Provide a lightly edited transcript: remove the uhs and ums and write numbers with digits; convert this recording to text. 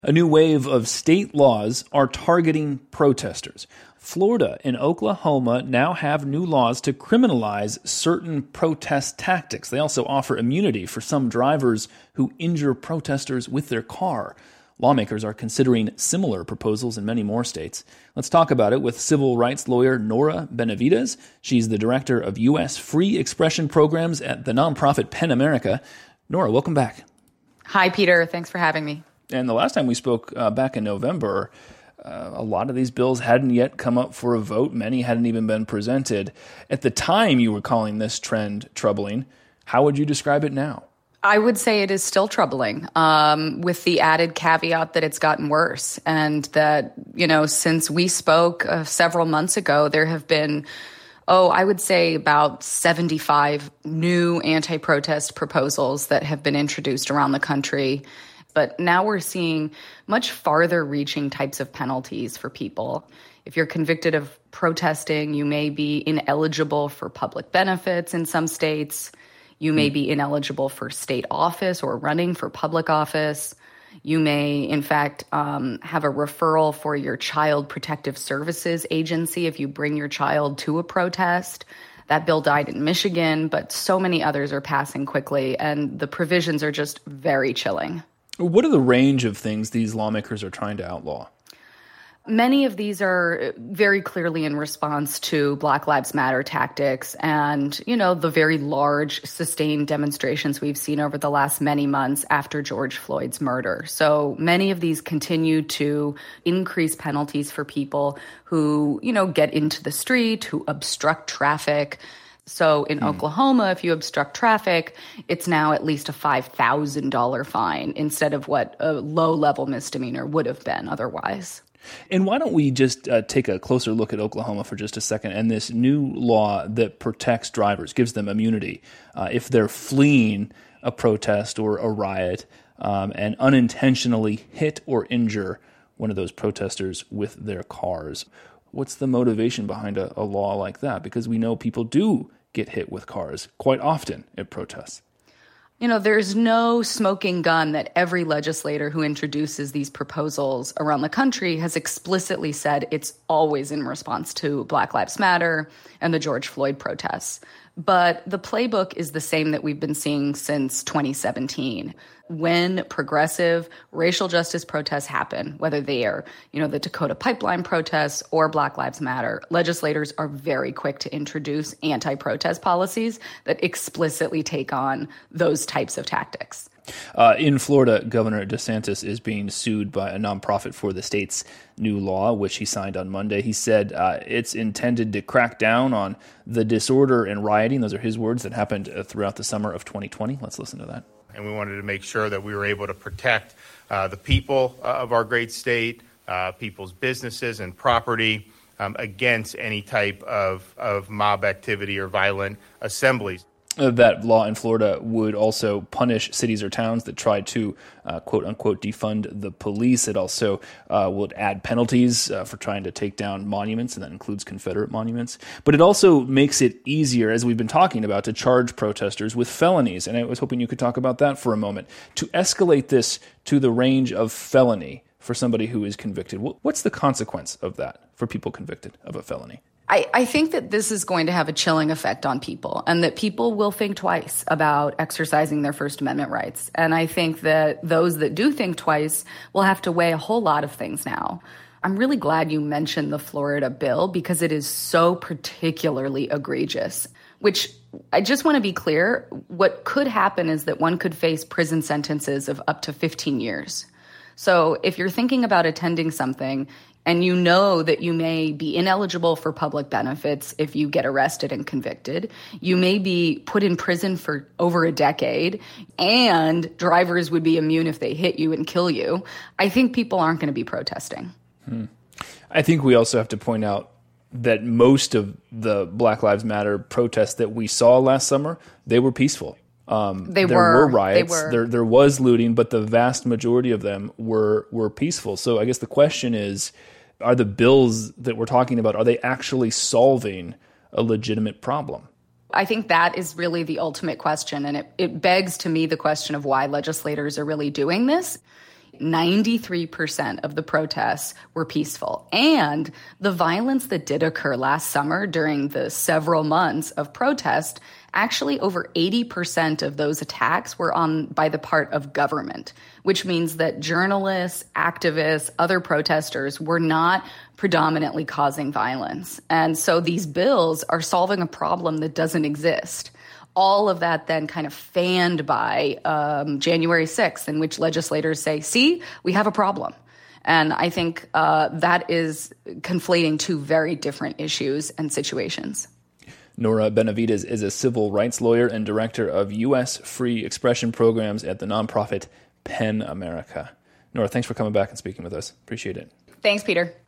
A new wave of state laws are targeting protesters. Florida and Oklahoma now have new laws to criminalize certain protest tactics. They also offer immunity for some drivers who injure protesters with their car. Lawmakers are considering similar proposals in many more states. Let's talk about it with civil rights lawyer Nora Benavides. She's the director of U.S. Free Expression Programs at the nonprofit PEN America. Nora, welcome back. Hi, Peter. Thanks for having me. And the last time we spoke back in November, a lot of these bills hadn't yet come up for a vote. Many hadn't even been presented. At the time, you were calling this trend troubling. How would you describe it now? I would say it is still troubling, with the added caveat that it's gotten worse. And that, since we spoke several months ago, there have been, I would say about 75 new anti-protest proposals that have been introduced around the country. But now we're seeing much farther reaching types of penalties for people. If you're convicted of protesting, you may be ineligible for public benefits in some states. You may be ineligible for state office or running for public office. You may, in fact, have a referral for your Child Protective Services agency if you bring your child to a protest. That bill died in Michigan, but so many others are passing quickly, and the provisions are just very chilling. What are the range of things these lawmakers are trying to outlaw? Many of these are very clearly in response to Black Lives Matter tactics and, the very large sustained demonstrations we've seen over the last many months after George Floyd's murder. So many of these continue to increase penalties for people who, get into the street, who obstruct traffic. So in Oklahoma, if you obstruct traffic, it's now at least a $5,000 fine instead of what a low-level misdemeanor would have been otherwise. And why don't we just take a closer look at Oklahoma for just a second and this new law that protects drivers, gives them immunity if they're fleeing a protest or a riot and unintentionally hit or injure one of those protesters with their cars. What's the motivation behind a law like that? Because we know people do get hit with cars quite often at protests. There's no smoking gun that every legislator who introduces these proposals around the country has explicitly said it's always in response to Black Lives Matter and the George Floyd protests. But the playbook is the same that we've been seeing since 2017. When progressive racial justice protests happen, whether they are, the Dakota Pipeline protests or Black Lives Matter, legislators are very quick to introduce anti-protest policies that explicitly take on those types of tactics. In Florida, Governor DeSantis is being sued by a nonprofit for the state's new law, which he signed on Monday. He said it's intended to crack down on the disorder and rioting. Those are his words that happened throughout the summer of 2020. Let's listen to that. And we wanted to make sure that we were able to protect the people of our great state, people's businesses and property against any type of mob activity or violent assemblies. That law in Florida would also punish cities or towns that try to, quote unquote, defund the police. It also would add penalties for trying to take down monuments, and that includes Confederate monuments. But it also makes it easier, as we've been talking about, to charge protesters with felonies. And I was hoping you could talk about that for a moment. To escalate this to the range of felony for somebody who is convicted, what's the consequence of that for people convicted of a felony? I think that this is going to have a chilling effect on people and that people will think twice about exercising their First Amendment rights. And I think that those that do think twice will have to weigh a whole lot of things now. I'm really glad you mentioned the Florida bill because it is so particularly egregious, which I just want to be clear. What could happen is that one could face prison sentences of up to 15 years. So if you're thinking about attending something and you know that you may be ineligible for public benefits if you get arrested and convicted, you may be put in prison for over a decade, and drivers would be immune if they hit you and kill you, I think people aren't going to be protesting. I think we also have to point out that most of the Black Lives Matter protests that we saw last summer, they were peaceful. There were riots, there was looting, but the vast majority of them were peaceful. So I guess the question is, are the bills that we're talking about, are they actually solving a legitimate problem? I think that is really the ultimate question, and it begs to me the question of why legislators are really doing this. 93% of the protests were peaceful. And the violence that did occur last summer during the several months of protest, actually over 80% of those attacks were by the part of government, which means that journalists, activists, other protesters were not predominantly causing violence. And so these bills are solving a problem that doesn't exist. All of that then kind of fanned by January 6th, in which legislators say, see, we have a problem. And I think that is conflating two very different issues and situations. Nora Benavides is a civil rights lawyer and director of U.S. free expression programs at the nonprofit PEN America. Nora, thanks for coming back and speaking with us. Appreciate it. Thanks, Peter.